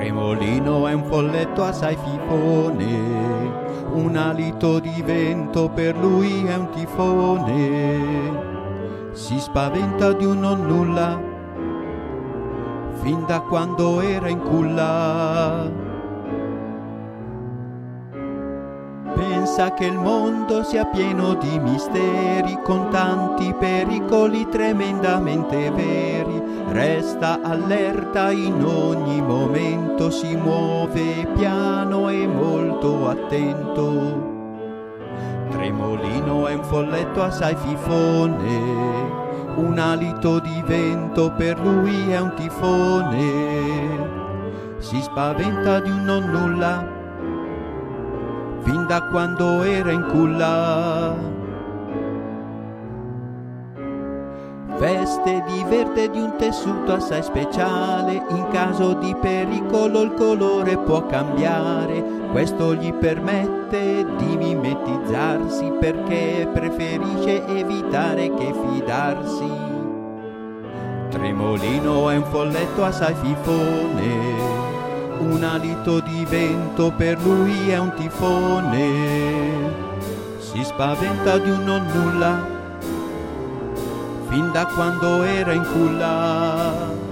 Tremolino è un folletto assai fifone, un alito di vento per lui è un tifone. Si spaventa di un nonnulla fin da quando era in culla. Pensa che il mondo sia pieno di misteri, con tanti pericoli tremendamente veri. Resta allerta in ogni momento, si muove piano e molto attento. Tremolino è un folletto assai fifone, un alito di vento per lui è un tifone. Si spaventa di un nonnulla fin da quando era in culla. Veste di verde di un tessuto assai speciale, in caso di pericolo il colore può cambiare. Questo gli permette di mimetizzarsi, perché preferisce evitare che fidarsi. Tremolino è un folletto assai fifone, un alito di vento per lui è un tifone. Si spaventa di un nonnulla fin da quando era in culla.